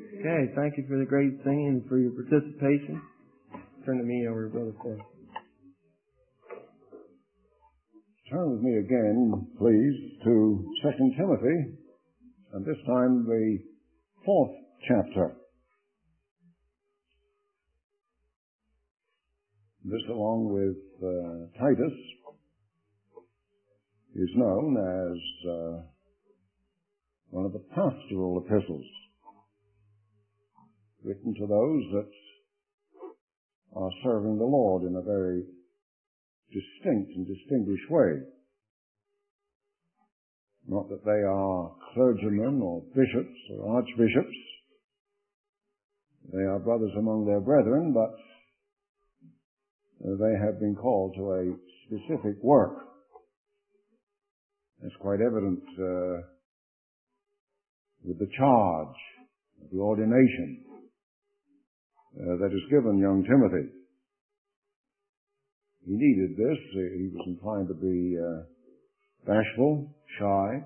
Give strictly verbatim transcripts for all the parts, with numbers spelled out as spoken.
Okay, thank you for the great singing and for your participation. Turn to me over, Brother Phil. Turn with me again, please, to Second Timothy, and this time the fourth chapter. This, along with uh, Titus, is known as uh, one of the pastoral epistles, written to those that are serving the Lord in a very distinct and distinguished way. Not that they are clergymen or bishops or archbishops. They are brothers among their brethren, but they have been called to a specific work. It's quite evident uh, with the charge, the ordination uh, that is given young Timothy. He needed this. He was inclined to be uh, bashful, shy.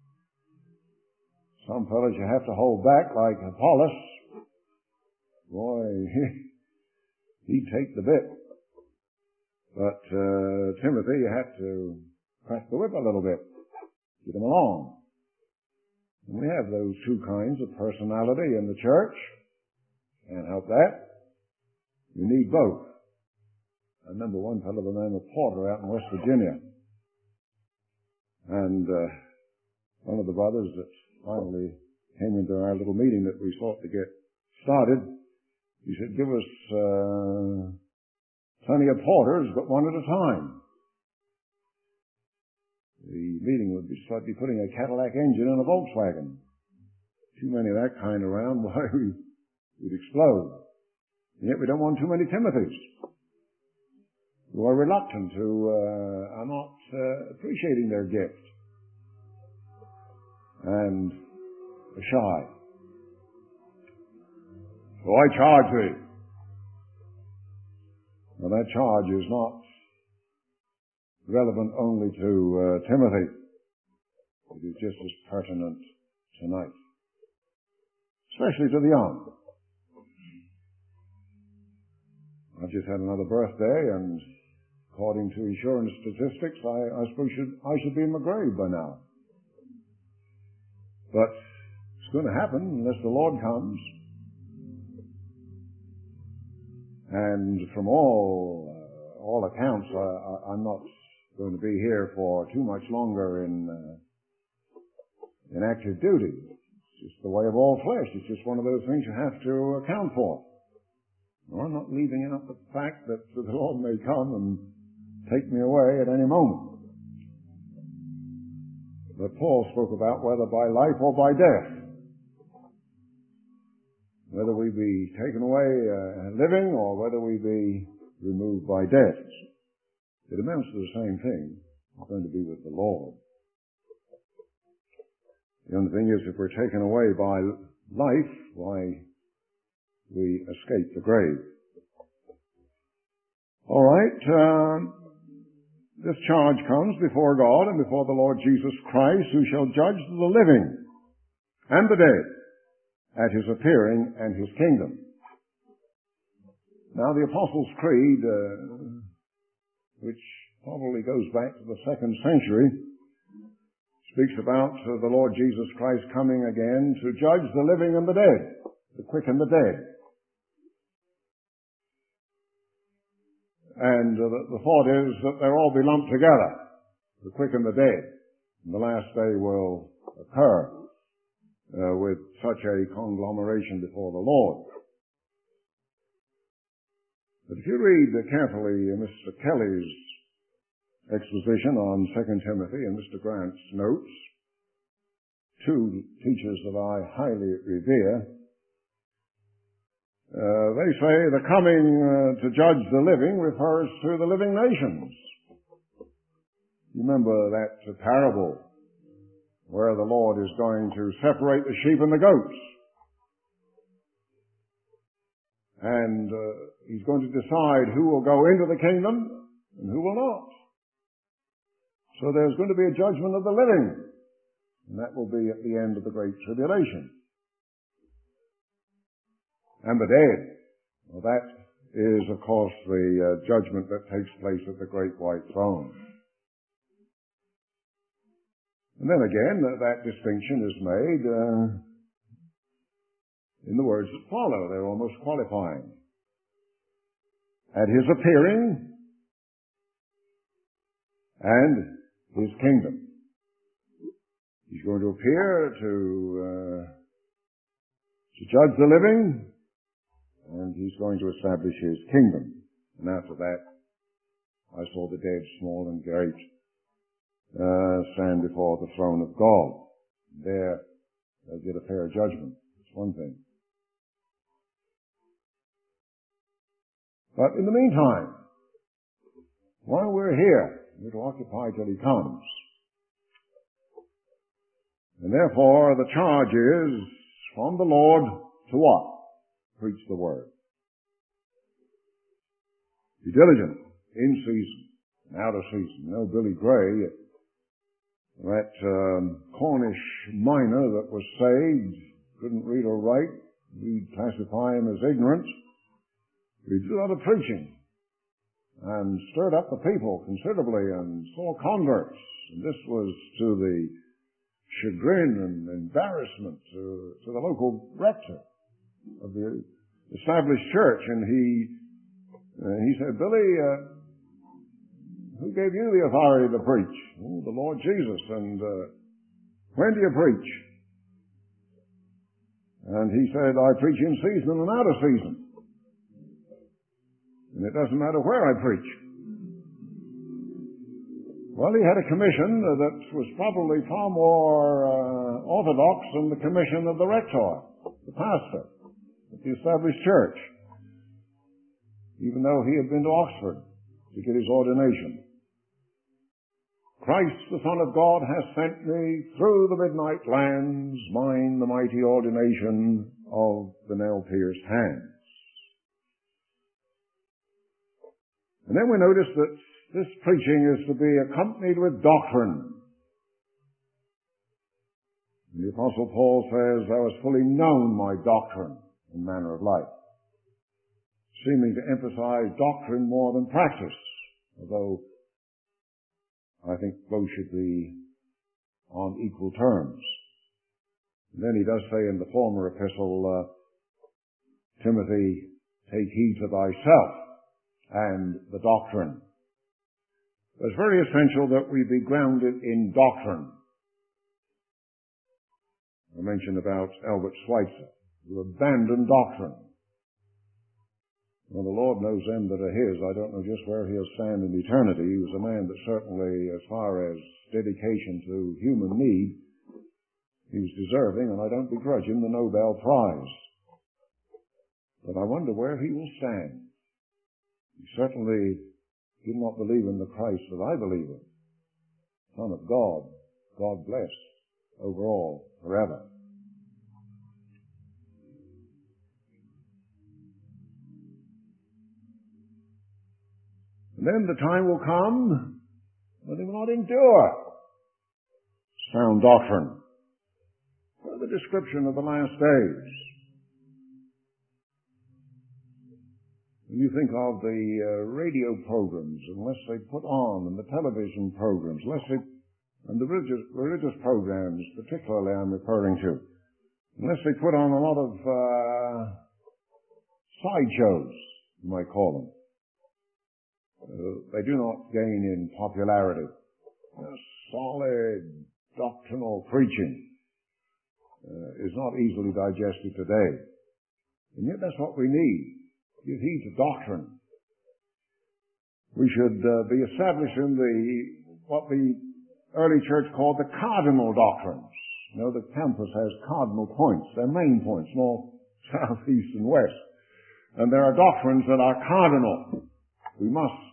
Some fellows you have to hold back, like Apollos. Boy, he'd take the bit. But uh, Timothy, you had to crack the whip a little bit, get him along. And we have those two kinds of personality in the church. Can't help that. You need both. I remember one fellow by the name of Porter out in West Virginia. And uh, one of the brothers that finally came into our little meeting that we sought to get started, he said, give us uh, plenty of porters, but one at a time. The meeting would be like be putting a Cadillac engine in a Volkswagen. Too many of that kind around, why, we, we'd explode. And yet we don't want too many Timothys who are reluctant, who uh, are not uh, appreciating their gift and are shy. So I charge thee. Now that charge is not relevant only to uh, Timothy. It is just as pertinent tonight, especially to the young. I just had another birthday, and according to insurance statistics, I, I suppose should, I should be in my grave by now. But it's going to happen unless the Lord comes. And from all uh, all accounts, I, I, I'm not going to be here for too much longer in uh, in active duty. It's just the way of all flesh. It's just one of those things you have to account for. Well, I'm not leaving out the fact that the Lord may come and take me away at any moment. But Paul spoke about whether by life or by death. Whether we be taken away uh, living or whether we be removed by death. It amounts to the same thing. We're going to be with the Lord. The only thing is, if we're taken away by life, why, we escape the grave. All right. Um, this charge comes before God and before the Lord Jesus Christ, who shall judge the living and the dead at his appearing and his kingdom. Now, the Apostles' Creed, uh, which probably goes back to the second century, speaks about uh, the Lord Jesus Christ coming again to judge the living and the dead, the quick and the dead. And uh, the, the thought is that they'll all be lumped together, the quick and the dead. And the last day will occur uh, with such a conglomeration before the Lord. But if you read uh, carefully uh, Mister Kelly's exposition on Second Timothy and Mister Grant's notes, two teachers that I highly revere, uh, they say the coming uh, to judge the living refers to the living nations. You remember that uh, parable where the Lord is going to separate the sheep and the goats. And uh, he's going to decide who will go into the kingdom and who will not. So there's going to be a judgment of the living. And that will be at the end of the Great Tribulation. and the dead. Well, that is, of course, the uh, judgment that takes place at the great white throne. And then again, that, that distinction is made uh, in the words that follow. They're almost qualifying. At his appearing and his kingdom. He's going to appear to, uh, to judge the living, and he's going to establish his kingdom. And after that, I saw the dead, small and great, uh, stand before the throne of God. There, they'll get a fair judgment. It's one thing. But in the meantime, while we're here, we're to occupy till he comes. And therefore, the charge is from the Lord to what? Preach the word. Be diligent, in season and out of season. You know, Billy Gray, that um, Cornish miner that was saved, couldn't read or write, we'd classify him as ignorant. He did a lot of preaching and stirred up the people considerably and saw converts. And this was to the chagrin and embarrassment to, to the local rector of the established church. And he uh, he said, Billy, uh, who gave you the authority to preach? Oh, the Lord Jesus. And uh, when do you preach? And he said, I preach in season and out of season. And it doesn't matter where I preach. Well, he had a commission that was probably far more uh, orthodox than the commission of the rector, the pastor at the established church, even though he had been to Oxford to get his ordination. Christ, the Son of God, has sent me through the midnight lands, mine the mighty ordination of the nail-pierced hands. And then we notice that this preaching is to be accompanied with doctrine. And the Apostle Paul says, thou hast fully known my doctrine and manner of life, seeming to emphasize doctrine more than practice, although I think both should be on equal terms. And then he does say in the former epistle, uh, Timothy, take heed to thyself and the doctrine. It's very essential that we be grounded in doctrine. I mentioned about Albert Schweitzer, who abandoned doctrine. Well, the Lord knows them that are his. I don't know just where he'll stand in eternity. He was a man that certainly, as far as dedication to human need, he was deserving, and I don't begrudge him the Nobel Prize. But I wonder where he will stand. He certainly did not believe in the Christ that I believe in. Son of God, God bless, over all, forever. And then the time will come when he will not endure sound doctrine. What the description of the last days? When you think of the uh, radio programs, unless they put on, and the television programs, unless they, and the religious, religious programs particularly I'm referring to, unless they put on a lot of uh, sideshows, you might call them, uh, they do not gain in popularity. Uh, solid doctrinal preaching uh, is not easily digested today. And yet that's what we need. Give heed to doctrine. We should uh, be establishing the, what the early church called the cardinal doctrines. You know, the compass has cardinal points. They're main points, north, south, east, and west. And there are doctrines that are cardinal. We must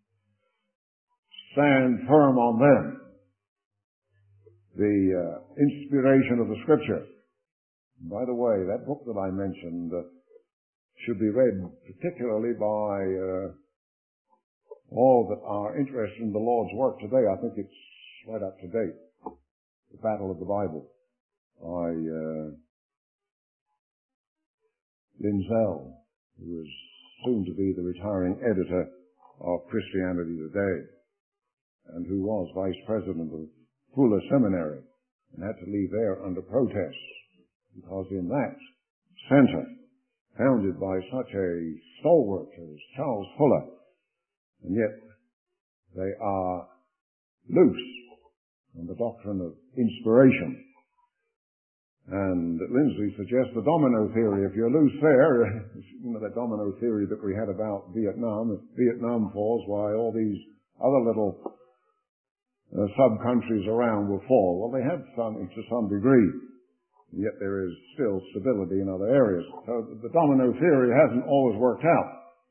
stand firm on them. The uh, inspiration of the Scripture. And by the way, that book that I mentioned uh, should be read particularly by uh, all that are interested in the Lord's work today. I think it's right up to date. The Battle of the Bible by uh, Lindsell, who was soon to be the retiring editor of Christianity Today, and who was vice president of Fuller Seminary, and had to leave there under protest, because in that center, founded by such a stalwart as Charles Fuller, and yet they are loose on the doctrine of inspiration. And Lindsay suggests the domino theory. If you're loose there, you know, that domino theory that we had about Vietnam, if Vietnam falls, why all these other little uh, sub-countries around will fall. Well, they have some, to some degree, and yet there is still stability in other areas. So the domino theory hasn't always worked out.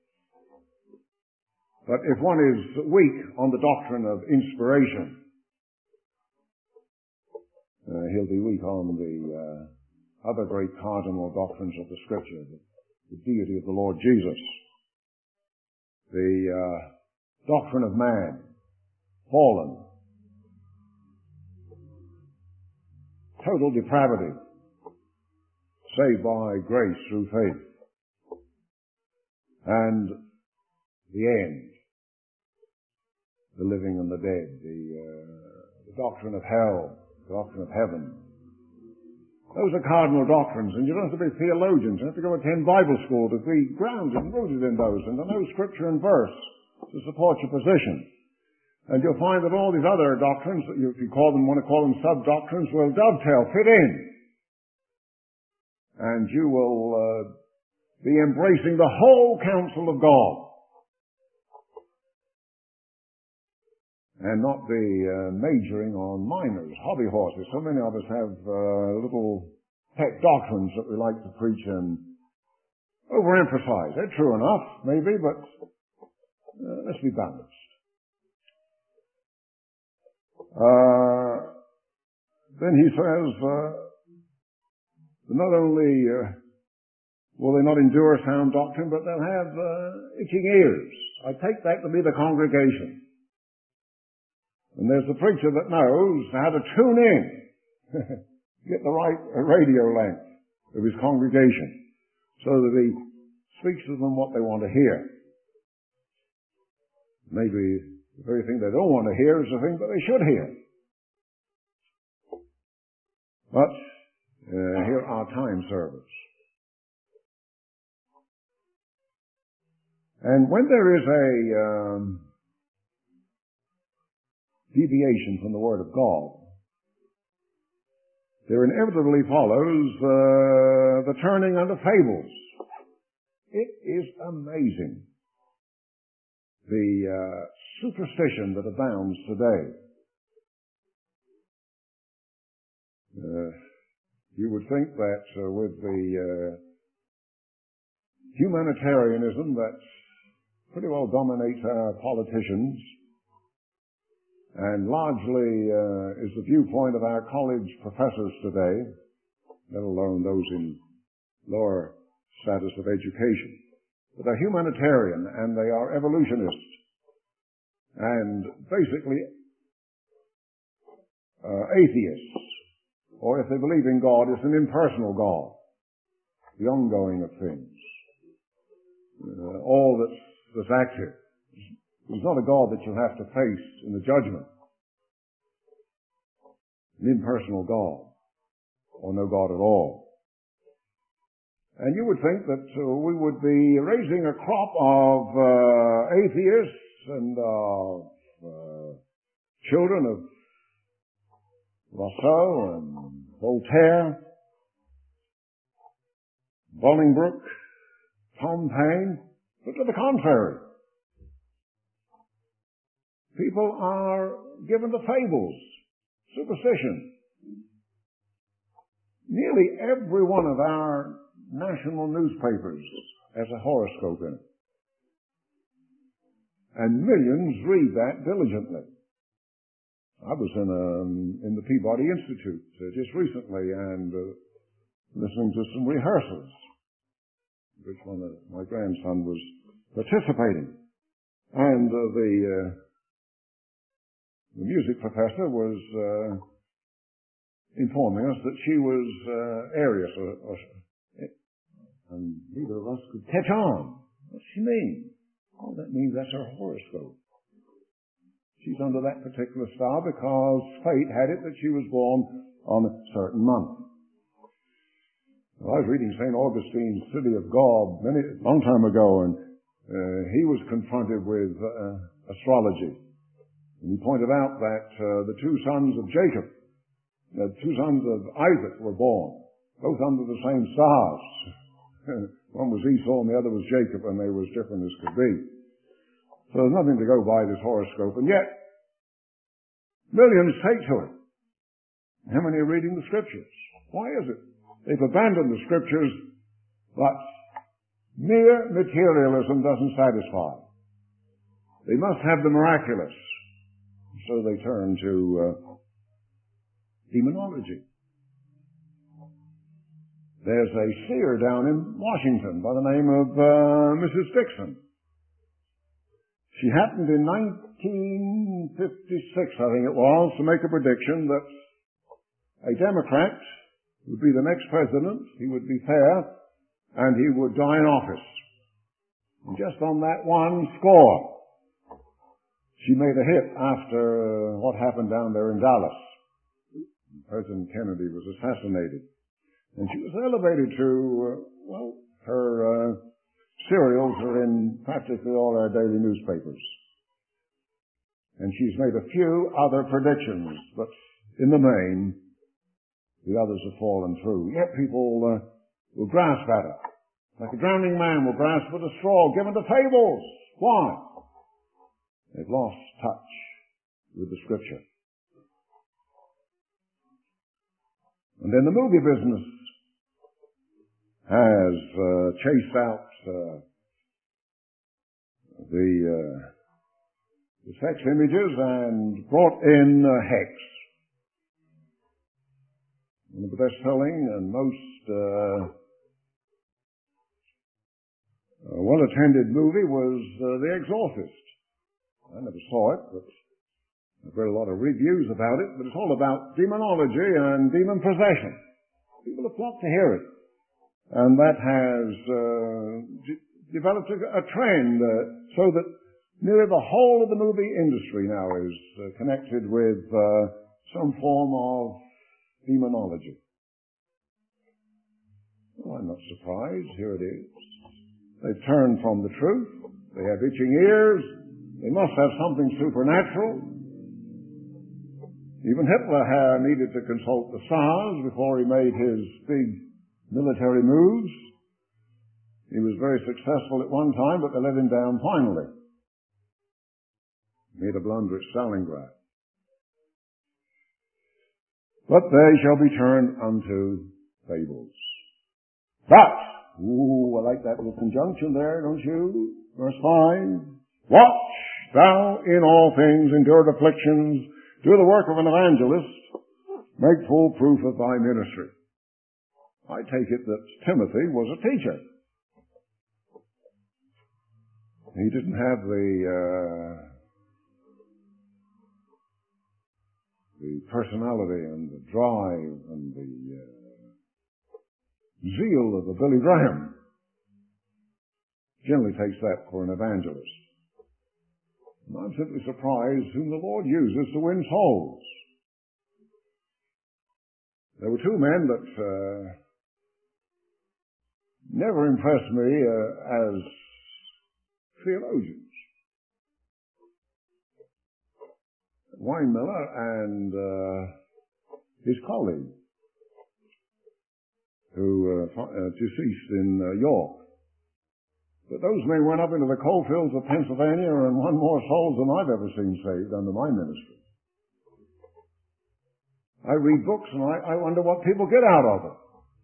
But if one is weak on the doctrine of inspiration, Uh, he'll be weak on the uh, other great cardinal doctrines of the Scripture, the, the deity of the Lord Jesus, the uh, doctrine of man, fallen, total depravity, saved by grace through faith, and the end, the living and the dead, the, uh, the doctrine of hell, doctrine of heaven. Those are cardinal doctrines, and you don't have to be theologians. You have to go attend Bible school to be grounded and rooted in those, and to know Scripture and verse to support your position. And you'll find that all these other doctrines, if you call them, want to call them sub-doctrines, will dovetail, fit in. And you will uh, be embracing the whole counsel of God. And not be uh, majoring on minors, hobby horses. So many of us have uh, little pet doctrines that we like to preach and overemphasize. They're true enough, maybe, but uh, let's be balanced. Uh, then he says, uh, not only uh, will they not endure sound doctrine, but they'll have uh, itching ears. I take that to be the congregation. And there's the preacher that knows how to tune in, get the right radio length of his congregation, so that he speaks to them what they want to hear. Maybe the very thing they don't want to hear is the thing that they should hear. But uh, here are time servers. And when there is a um, deviation from the Word of God, there inevitably follows uh, the turning unto fables. It is amazing, the uh, superstition that abounds today. Uh, you would think that uh, with the uh, humanitarianism that pretty well dominates our politicians, and largely uh, is the viewpoint of our college professors today, let alone those in lower status of education. But they're humanitarian and they are evolutionists. And basically uh, atheists, or if they believe in God, it's an impersonal God, the ongoing of things, uh, all that's, that's active. He's not a God that you'll have to face in the judgment. An impersonal God, or no God at all. And you would think that uh, we would be raising a crop of uh, atheists and of uh, children of Rousseau and Voltaire, Bolingbroke, Tom Paine, but to the contrary. People are given to fables, superstition. Nearly every one of our national newspapers has a horoscope in it. And millions read that diligently. I was in, a, in the Peabody Institute uh, just recently and uh, listening to some rehearsals, which one of my grandson was participating. And uh, the... Uh, The music professor was uh, informing us that she was uh, Arius, or, or and neither of us could catch on. What's she mean? Oh, that means that's her horoscope. She's under that particular star because fate had it that she was born on a certain month. Well, I was reading Saint Augustine's City of God many, a long time ago, and uh, he was confronted with uh, astrology. And he pointed out that uh, the two sons of Jacob, the two sons of Isaac were born, both under the same stars. One was Esau and the other was Jacob, and they were as different as could be. So there's nothing to go by this horoscope, and yet millions take to it. How many are reading the Scriptures? Why is it? They've abandoned the Scriptures, but mere materialism doesn't satisfy. They must have the miraculous. So they turn to uh, demonology. There's a seer down in Washington by the name of uh, Missus Dixon. She happened in nineteen fifty-six, I think it was, to make a prediction that a Democrat would be the next president, he would be fair, and he would die in office. And just on that one score, she made a hit after uh, what happened down there in Dallas. President Kennedy was assassinated. And she was elevated to, uh, well, her uh, serials are in practically all our daily newspapers. And she's made a few other predictions, but in the main, the others have fallen through. Yet people uh, will grasp at it. Like a drowning man will grasp at a straw given to fables. Why? They've lost touch with the Scripture. And then the movie business has uh, chased out uh, the, uh, the sex images and brought in uh, Hex. One of the best-selling and most uh, uh, well-attended movie was uh, The Exorcist. I never saw it, but I've read a lot of reviews about it, but it's all about demonology and demon possession. People have flocked to hear it. And that has uh, d- developed a, a trend uh, so that nearly the whole of the movie industry now is uh, connected with uh, some form of demonology. Well, I'm not surprised. Here it is. They've turned from the truth. They have itching ears. They must have something supernatural. Even Hitler had needed to consult the stars before he made his big military moves. He was very successful at one time, but they let him down finally. Made a blunder at Stalingrad. But they shall be turned unto fables. But, ooh, I like that little conjunction there, don't you? Verse five. Watch thou in all things, endure afflictions, do the work of an evangelist, make full proof of thy ministry. I take it that Timothy was a teacher. He didn't have the uh, the personality and the drive and the uh, zeal of a Billy Graham. Generally takes that for an evangelist. And I'm simply surprised whom the Lord uses to win souls. There were two men that uh, never impressed me uh, as theologians. Weinmiller and uh, his colleague, who uh, uh, deceased in uh, York. But those men went up into the coal fields of Pennsylvania and won more souls than I've ever seen saved under my ministry. I read books and I, I wonder what people get out of it.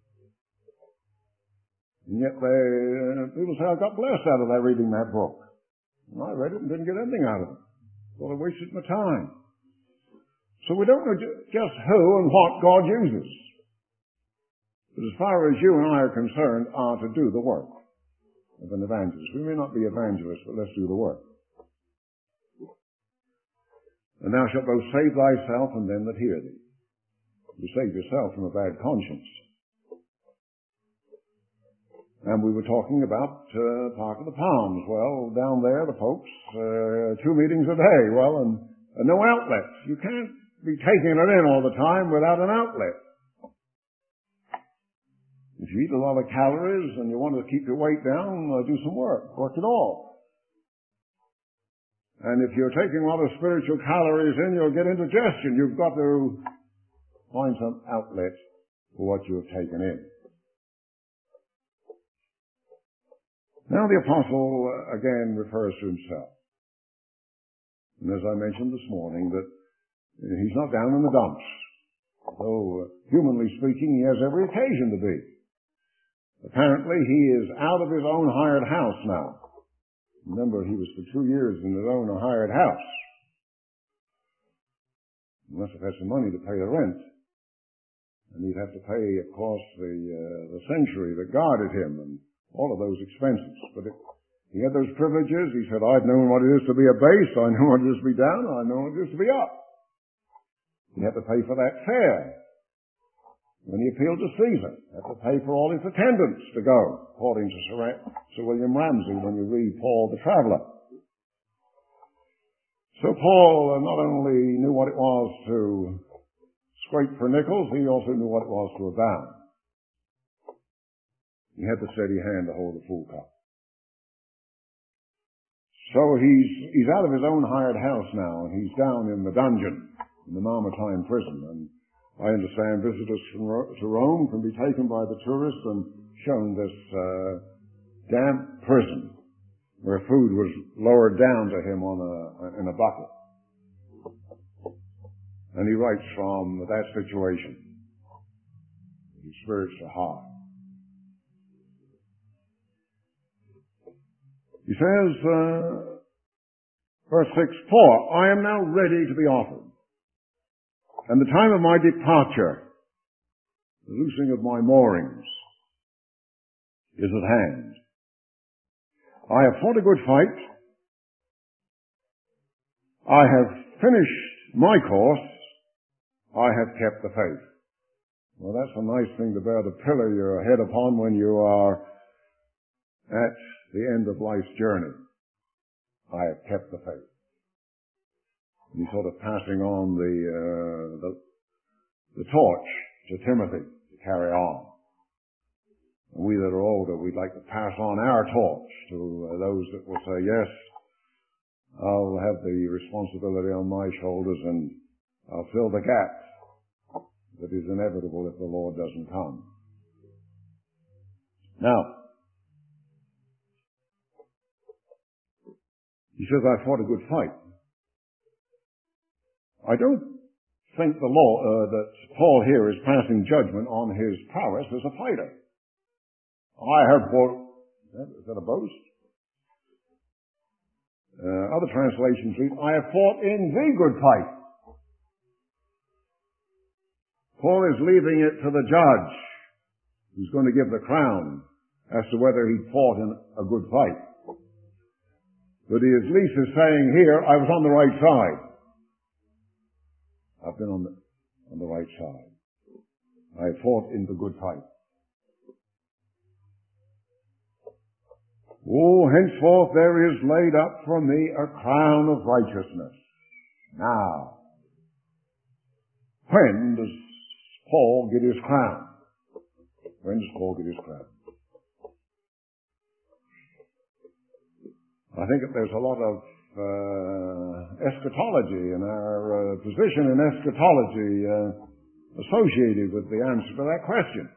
And yet they, uh, people say, I got blessed out of that reading that book. And I read it and didn't get anything out of it. Thought I wasted my time. So we don't know just who and what God uses. But as far as you and I are concerned, are to do the work of an evangelist. We may not be evangelists, but let's do the work. And thou shalt both save thyself and them that hear thee. You save yourself from a bad conscience. And we were talking about uh, Park of the Palms. Well, down there, the folks, uh, two meetings a day. Well, and, and no outlets. You can't be taking it in all the time without an outlet. If you eat a lot of calories and you want to keep your weight down, uh, do some work. Work it off. And if you're taking a lot of spiritual calories in, you'll get indigestion. You've got to find some outlet for what you have taken in. Now the apostle uh, again refers to himself. And as I mentioned this morning, that uh, he's not down in the dumps. Though, uh, humanly speaking, he has every occasion to be. Apparently, he is out of his own hired house now. Remember, he was for two years in his own hired house. He must have had some money to pay the rent. And he'd have to pay, of course, the, uh, the sanctuary that guarded him and all of those expenses. But it, he had those privileges. He said, I've known what it is to be a base. I know what it is to be down. I know what it is to be up. He had to pay for that fare. When he appealed to Caesar, he had to pay for all his attendants to go, according to Sir, Sir William Ramsay when you read Paul the Traveller. So Paul not only knew what it was to scrape for nickels, he also knew what it was to abound. He had the steady hand to hold the full cup. So he's, he's out of his own hired house now, and he's down in the dungeon, in the Mamertine prison. And I understand visitors from Ro- to Rome can be taken by the tourists and shown this uh, damp prison where food was lowered down to him on a, in a bucket. And he writes from that situation. His spirits are high. He says, uh, verse six, For I am now ready to be offered, and the time of my departure, the loosing of my moorings, is at hand. I have fought a good fight. I have finished my course. I have kept the faith. Well, that's a nice thing to bear the pillar your head upon when you are at the end of life's journey. I have kept the faith. And he's sort of passing on the, uh, the, the torch to Timothy to carry on. And we that are older, we'd like to pass on our torch to uh, those that will say, yes, I'll have the responsibility on my shoulders and I'll fill the gap that is inevitable if the Lord doesn't come. Now, he says, I fought a good fight. I don't think the law, uh, that Paul here is passing judgment on his prowess as a fighter. I have fought, is that a boast? Uh, other translations read, I have fought in the good fight. Paul is leaving it to the judge who's going to give the crown as to whether he fought in a good fight. But he at least is saying here, I was on the right side. I've been on the, on the right side. I fought in the good fight. Oh, henceforth there is laid up for me a crown of righteousness. Now, when does Paul get his crown? When does Paul get his crown? I think that there's a lot of uh, eschatology in our uh, position in eschatology uh, associated with the answer to that question.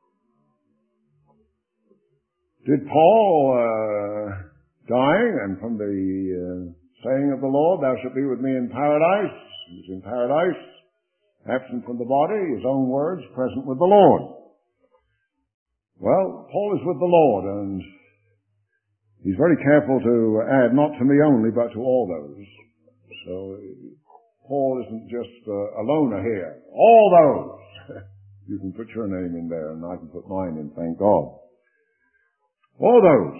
Did Paul, uh, dying, and from the uh, saying of the Lord, thou shalt be with me in paradise, he was in paradise, absent from the body, his own words, present with the Lord. Well, Paul is with the Lord, and he's very careful to add, not to me only, but to all those. So, Paul isn't just uh, a loner here. All those. You can put your name in there, and I can put mine in, thank God. All those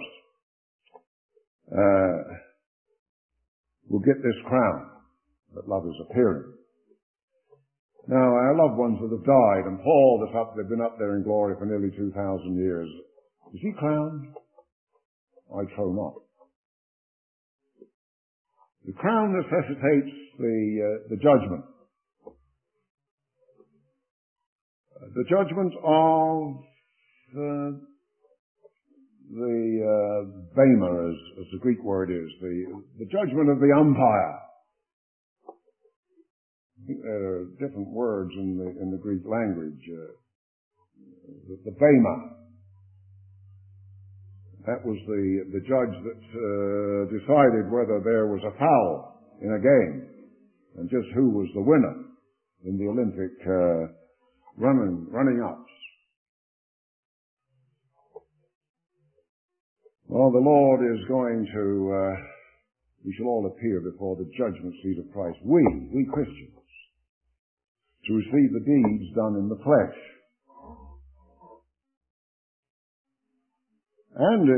uh, will get this crown that love is appearing. Now, our loved ones that have died, and Paul that's up, they've been up there in glory for nearly two thousand years. Is he crowned? I trow not. The crown necessitates the, uh, the judgment. Uh, the judgment of uh, the uh, Bema, as, as the Greek word is, the, the judgment of the umpire. I think there are different words in the, in the Greek language. Uh, the, the Bema. That was the, the judge that uh, decided whether there was a foul in a game and just who was the winner in the Olympic uh, running, running ups. Well, the Lord is going to, uh, we shall all appear before the judgment seat of Christ. We, we Christians, to receive the deeds done in the flesh. And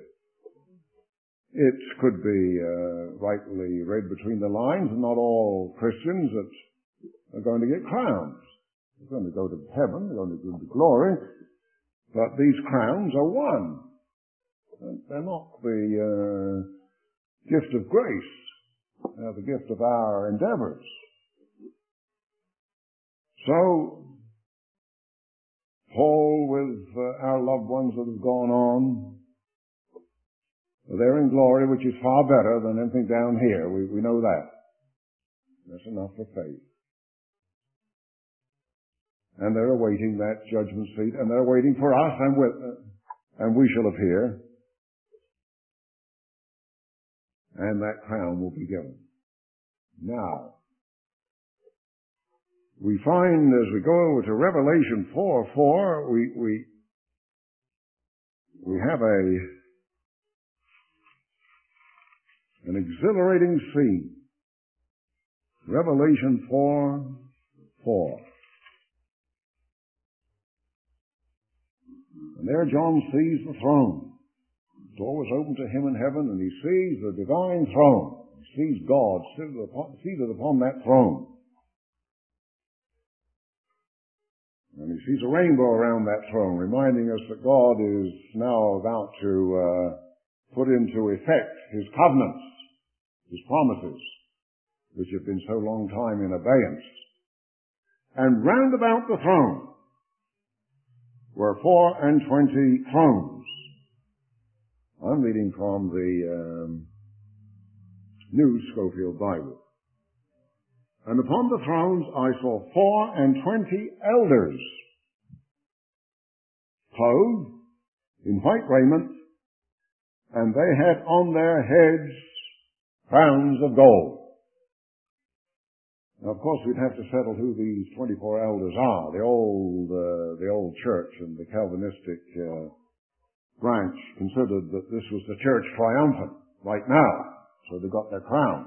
it could be uh, rightly read between the lines, and not all Christians that are going to get crowns. They're going to go to heaven, they're going to go to glory, but these crowns are won. They're not the uh, gift of grace. They're the gift of our endeavors. So, Paul, with uh, our loved ones that have gone on, they're in glory, which is far better than anything down here. We, we know that. That's enough for faith. And they're awaiting that judgment seat, and they're waiting for us, and, with, uh, and we shall appear. And that crown will be given. Now, we find as we go over to Revelation four four, we, we, we have a, an exhilarating scene. Revelation four four. And there John sees the throne. The door was opened to him in heaven, and he sees the divine throne. He sees God seated upon, seated upon that throne. And he sees a rainbow around that throne, reminding us that God is now about to uh, put into effect his covenants, his promises, which have been so long time in abeyance. And round about the throne were four and twenty thrones. I'm reading from the um, New Scofield Bible. And upon the thrones I saw four and twenty elders, clothed in white raiment, and they had on their heads crowns of gold. Now, of course, we'd have to settle who these twenty-four elders are. The old, uh, the old church and the Calvinistic uh, branch considered that this was the church triumphant right now, so they got their crowns.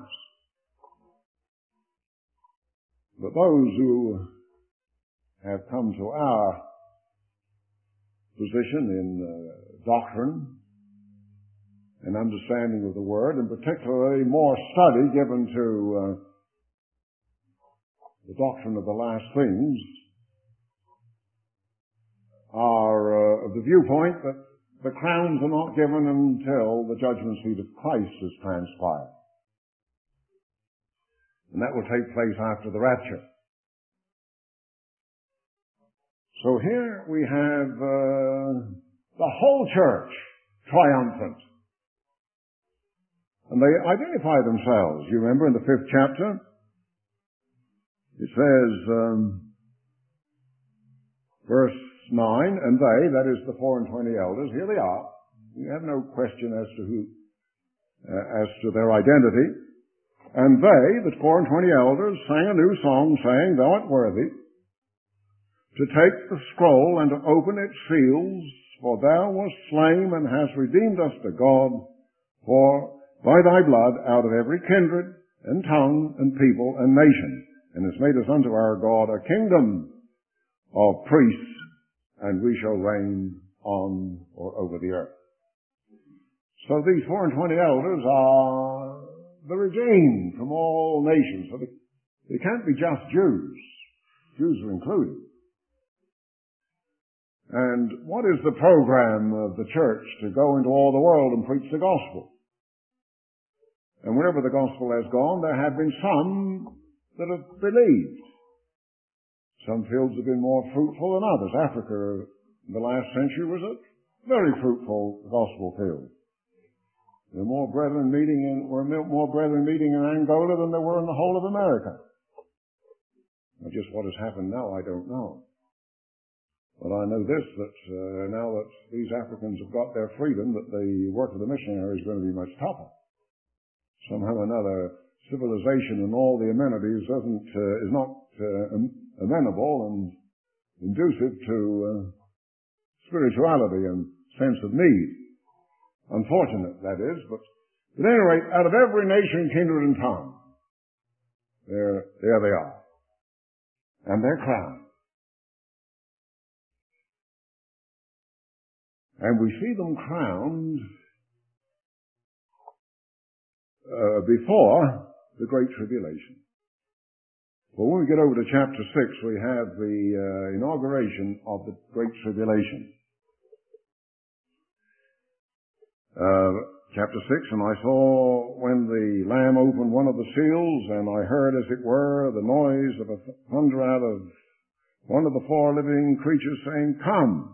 But those who have come to our position in uh, doctrine and understanding of the Word, and particularly more study given to uh, the doctrine of the last things, are uh, of the viewpoint that the crowns are not given until the judgment seat of Christ has transpired. And that will take place after the rapture. So here we have uh, the whole church triumphant. And they identify themselves. You remember in the fifth chapter, it says, um, verse nine, and they, that is the four and twenty elders, here they are. You have no question as to who, uh, as to their identity. And they, the four and twenty elders, sang a new song, saying, Thou art worthy to take the scroll and to open its seals, for thou wast slain and hast redeemed us to God, for by thy blood out of every kindred and tongue and people and nation, and hast made us unto our God a kingdom of priests, and we shall reign on or over the earth. So these four and twenty elders are the redeemed from all nations. So they, they can't be just Jews. Jews are included. And what is the program of the church? To go into all the world and preach the gospel. And wherever the gospel has gone, there have been some that have believed. Some fields have been more fruitful than others. Africa in the last century was a very fruitful gospel field. There were more brethren meeting in, were more brethren meeting in Angola than there were in the whole of America. Now, just what has happened now, I don't know. But I know this, that uh, now that these Africans have got their freedom, that the work of the missionary is going to be much tougher. Somehow or another, civilization and all the amenities doesn't, uh, is not uh, amenable and conducive to uh, spirituality and sense of need. Unfortunate, that is, but at any rate, out of every nation, kindred, and tongue, there, there they are. And they're crowned. And we see them crowned uh, before the Great Tribulation. But when we get over to chapter six, we have the uh, inauguration of the Great Tribulation. Uh, chapter six, and I saw when the Lamb opened one of the seals, and I heard, as it were, the noise of a thunder out of one of the four living creatures saying, "Come."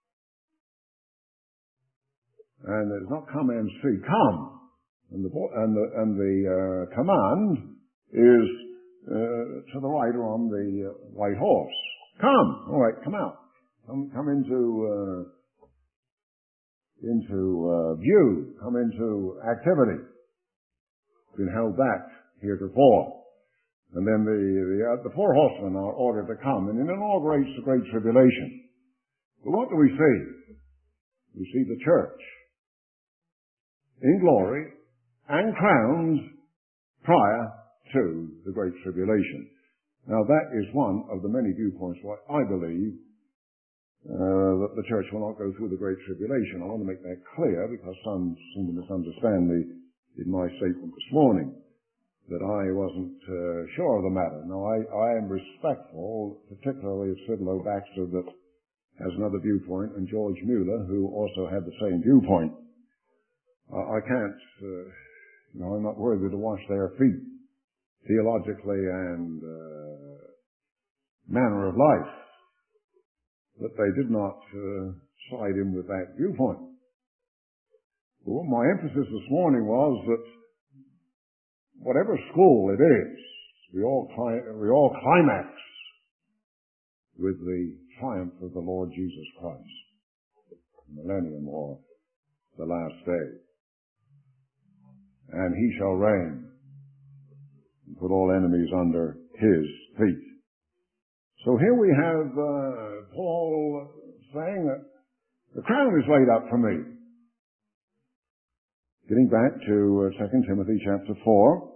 And it's not come and see, come. And the, and the, and the uh, command is uh, to the rider on the uh, white horse. Come. All right, come out. Come, come into, uh, into uh, view. Come into activity. Been held back heretofore. And then the, the, uh, the four horsemen are ordered to come, and it inaugurates the Great Tribulation. But what do we see? We see the church in glory and crowned prior to the Great Tribulation. Now that is one of the many viewpoints why I believe uh, that the church will not go through the Great Tribulation. I want to make that clear because some seem to misunderstand me in my statement this morning, that I wasn't uh, sure of the matter. Now I, I am respectful, particularly of Sidlow Baxter, that has another viewpoint, and George Mueller, who also had the same viewpoint. I can't, uh, you know, I'm not worthy to wash their feet theologically and uh, manner of life, but they did not uh, side in with that viewpoint. Well, my emphasis this morning was that whatever school it is, we all, cli- we all climax with the triumph of the Lord Jesus Christ, the millennium or the last day. And he shall reign and put all enemies under his feet. So here we have uh, Paul saying that the crown is laid up for me. Getting back to uh, Second Timothy chapter four,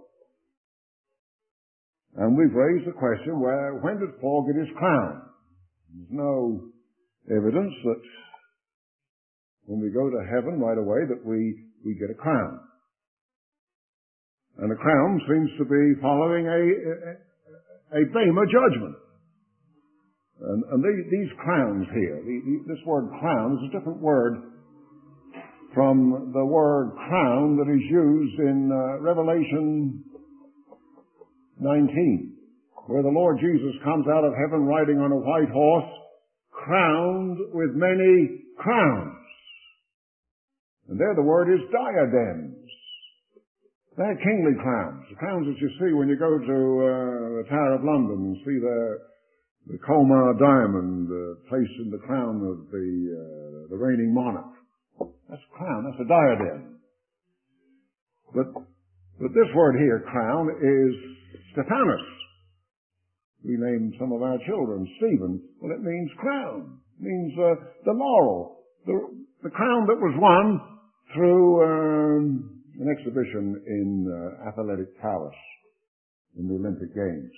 and we've raised the question, where, when did Paul get his crown? There's no evidence that when we go to heaven right away that we, we get a crown. And a crown seems to be following a, a, a Bema judgment. And, and the, these crowns here, the, the, this word crown is a different word from the word crown that is used in uh, Revelation nineteen, where the Lord Jesus comes out of heaven riding on a white horse, crowned with many crowns. And there the word is diadems. They're kingly crowns, the crowns that you see when you go to uh, the Tower of London and see the, the Colmar diamond uh, placed in the crown of the, uh, the reigning monarch. That's a crown, that's a diadem. But, but this word here, crown, is Stephanus. We named some of our children Stephen. Well, it means crown. It means uh, the laurel, the, the crown that was won through um, an exhibition in uh, Athletic Palace in the Olympic Games.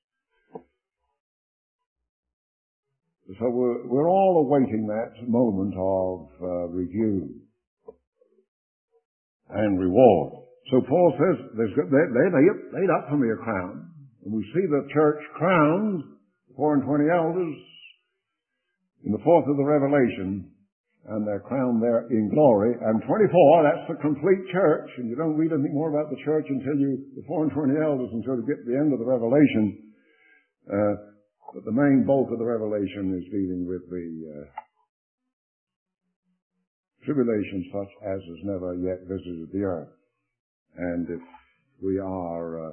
So we're, we're all awaiting that moment of uh, review and reward. So Paul says, there's, they, they, they laid up for me a crown. And we see the church crowned, four and twenty elders, in the fourth of the Revelation, and they're crowned there in glory. And twenty-four, that's the complete church, and you don't read anything more about the church until you, the four and twenty elders, until you get to the end of the Revelation. Uh, but the main bulk of the Revelation is dealing with the uh, tribulation such as has never yet visited the earth. And if we are uh,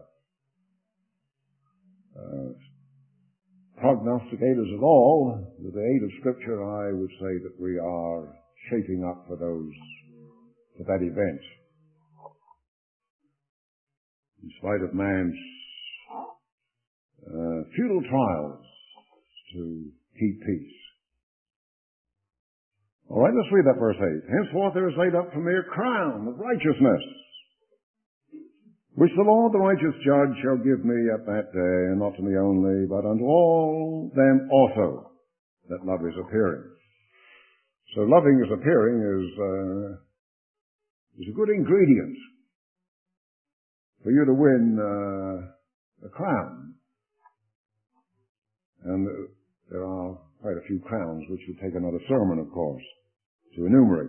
uh, prognosticators at all, with the aid of Scripture, I would say that we are shaping up for those, for that event. In spite of man's uh, futile trials to keep peace. All right, let's read that verse eight. Henceforth there is laid up for me a crown of righteousness, which the Lord, the righteous judge, shall give me at that day, and not to me only, but unto all them also that love his appearing. So loving his appearing is, uh, is a good ingredient for you to win uh, a crown. And there are quite a few crowns, which would take another sermon, of course, to enumerate.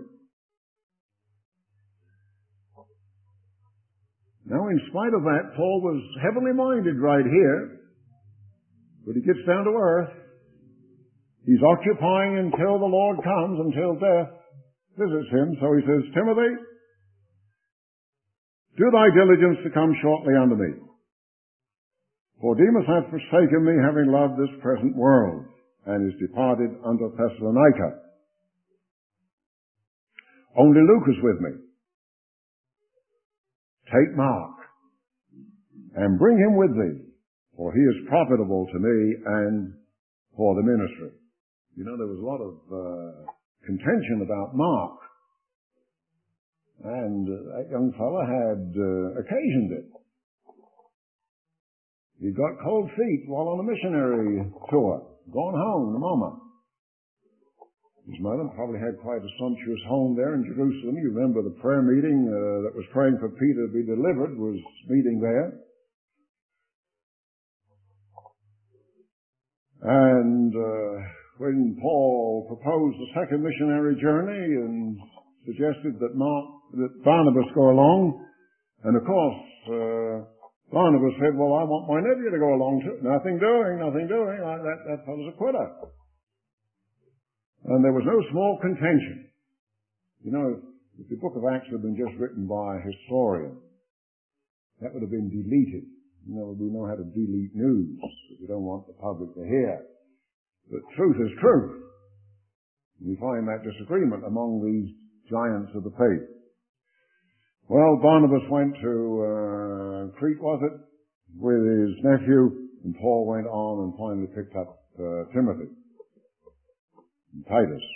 Now, in spite of that, Paul was heavenly minded right here. But he gets down to earth. He's occupying until the Lord comes, until death visits him. So he says, Timothy, do thy diligence to come shortly unto me. For Demas hath forsaken me, having loved this present world, and is departed unto Thessalonica. Only Luke is with me. Take Mark, and bring him with thee, for he is profitable to me and for the ministry. You know, there was a lot of uh, contention about Mark, and uh, that young fella had uh, occasioned it. He got cold feet while on a missionary tour, gone home to Mama. His mother probably had quite a sumptuous home there in Jerusalem. You remember the prayer meeting uh, that was praying for Peter to be delivered was meeting there. And uh, when Paul proposed the second missionary journey and suggested that, Mark, that Barnabas go along, and of course uh, Barnabas said, well, I want my nephew to go along too. Nothing doing, nothing doing. I, that, that fellow's a quitter. And there was no small contention. You know, if the book of Acts had been just written by a historian, that would have been deleted. You know, we know how to delete news that we don't want the public to hear. But truth is truth. We find that disagreement among these giants of the faith. Well, Barnabas went to uh, Crete, was it, with his nephew, and Paul went on and finally picked up uh, Timothy. Titus.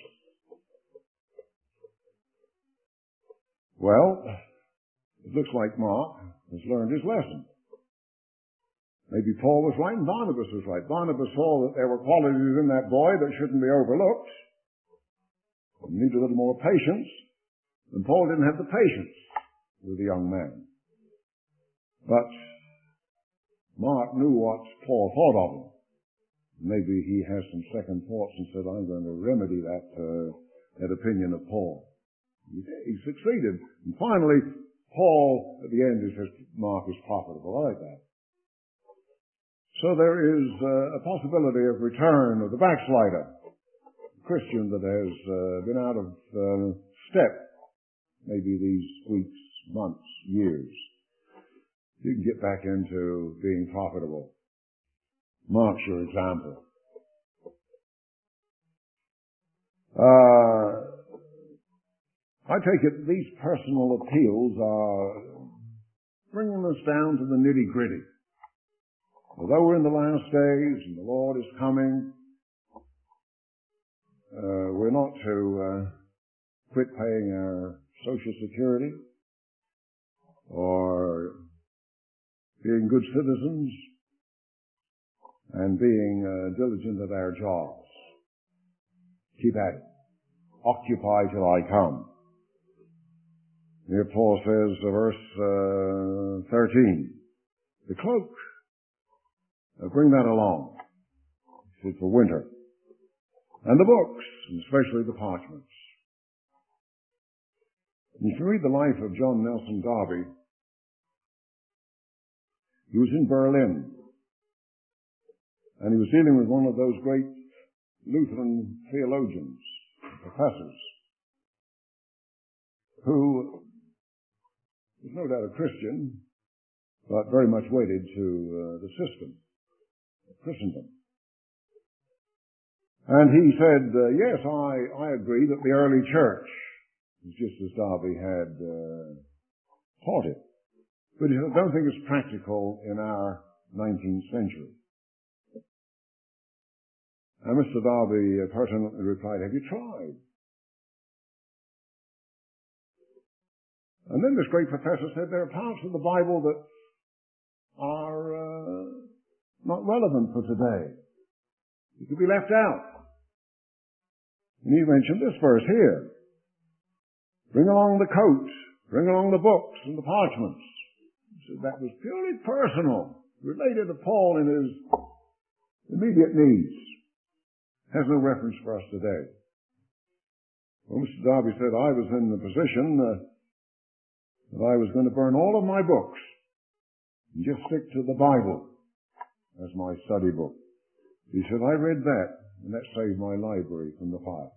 Well, it looks like Mark has learned his lesson. Maybe Paul was right and Barnabas was right. Barnabas saw that there were qualities in that boy that shouldn't be overlooked. He needed a little more patience. And Paul didn't have the patience with the young man. But Mark knew what Paul thought of him. Maybe he has some second thoughts and said, I'm going to remedy that uh, that opinion of Paul. He, he succeeded. And finally, Paul, at the end, he says, Mark is profitable. I like that. So there is uh, a possibility of return of the backslider, a Christian that has uh, been out of uh, step, maybe these weeks, months, years. You can get back into being profitable. Mark's your example. Uh, I take it these personal appeals are bringing us down to the nitty-gritty. Although we're in the last days and the Lord is coming, uh, we're not to uh, quit paying our Social Security or being good citizens and being uh, diligent at our jobs. Keep at it. Occupy till I come. Here Paul says, uh, verse uh, thirteen, the cloak, uh, bring that along. He said, for winter. and the books, and especially the parchments. And if you read the life of John Nelson Darby, he was in Berlin, and he was dealing with one of those great Lutheran theologians, professors, who was no doubt a Christian, but very much wedded to uh, the system of Christendom. And he said, uh, yes, I, I agree that the early church is just as Darby had uh, taught it. But I don't think it's practical in our nineteenth century. And Mister Darby pertinently replied, have you tried? And then this great professor said there are parts of the Bible that are uh, not relevant for today. It could be left out. And he mentioned this verse here. Bring along the coat, bring along the books and the parchments. He said that was purely personal, related to Paul in his immediate needs. Has no reference for us today. Well, Mister Darby said I was in the position uh, that I was going to burn all of my books and just stick to the Bible as my study book. He said, I read that, and that saved my library from the fire.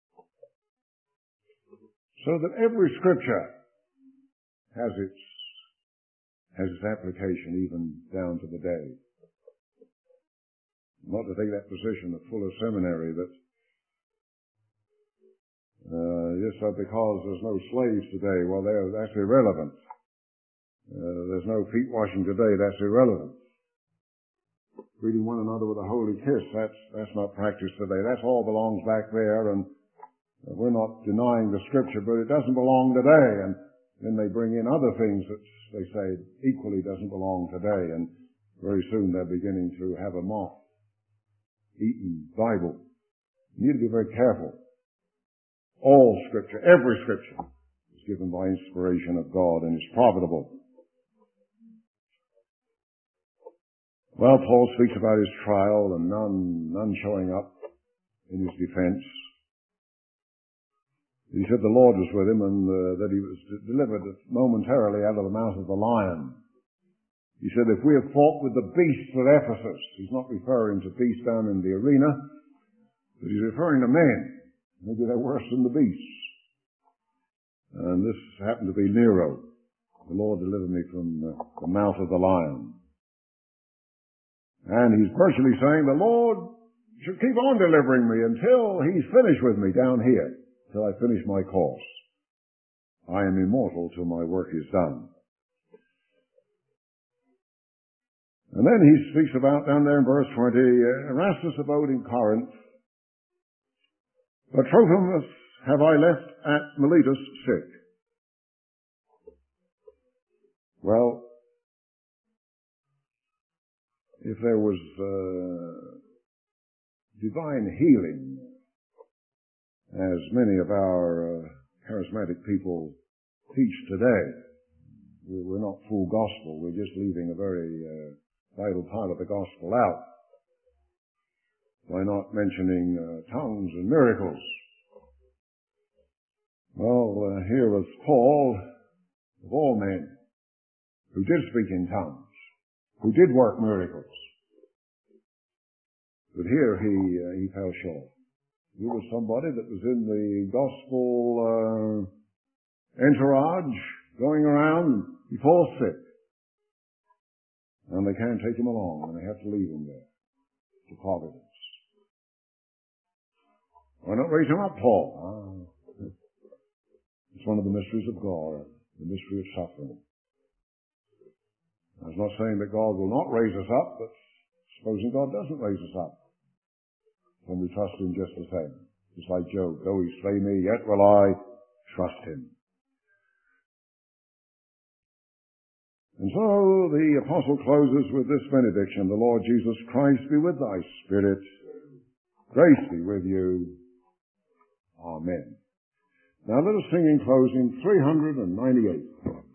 So that every scripture has its, has its application even down to the day. Not to take that position of Fuller Seminary that uh, just because there's no slaves today, well, that's irrelevant. Uh, there's no feet washing today, that's irrelevant. Greeting one another with a holy kiss, that's, that's not practiced today. That all belongs back there, and we're not denying the scripture, but it doesn't belong today. And then they bring in other things that they say equally doesn't belong today, and very soon they're beginning to have a moth-eaten Bible. You need to be very careful. All scripture, every scripture, is given by inspiration of God and is profitable. Well, Paul speaks about his trial and none, none showing up in his defense. He said the Lord was with him and uh, that he was delivered momentarily out of the mouth of the lion. He said, if we have fought with the beasts at Ephesus, he's not referring to beasts down in the arena, but he's referring to men. Maybe they're worse than the beasts. And this happened to be Nero. The Lord delivered me from the, the mouth of the lion. And he's virtually saying the Lord should keep on delivering me until he's finished with me down here, till I finish my course. I am immortal till my work is done. And then he speaks about, down there in verse twenty, Erastus abode in Corinth, but Trophimus have I left at Miletus sick. Well, if there was uh, divine healing, as many of our uh, charismatic people teach today, we're not full gospel, we're just leaving a very uh, vital part of the gospel out by not mentioning uh, tongues and miracles. Well, uh, here was Paul, of all men, who did speak in tongues, who did work miracles. But here he uh, he fell short. He was somebody that was in the gospel uh, entourage, going around, he falls sick. And they can't take him along, and they have to leave him there to Providence. Why not raise him up, Paul? Ah, it's one of the mysteries of God, the mystery of suffering. I was not saying that God will not raise us up, but supposing God doesn't raise us up, then we trust him just the same. Just like Job, though he slay me, yet will I trust him. And so the apostle closes with this benediction, the Lord Jesus Christ be with thy spirit. Grace be with you. Amen. Now let us sing in closing three hundred ninety-eight.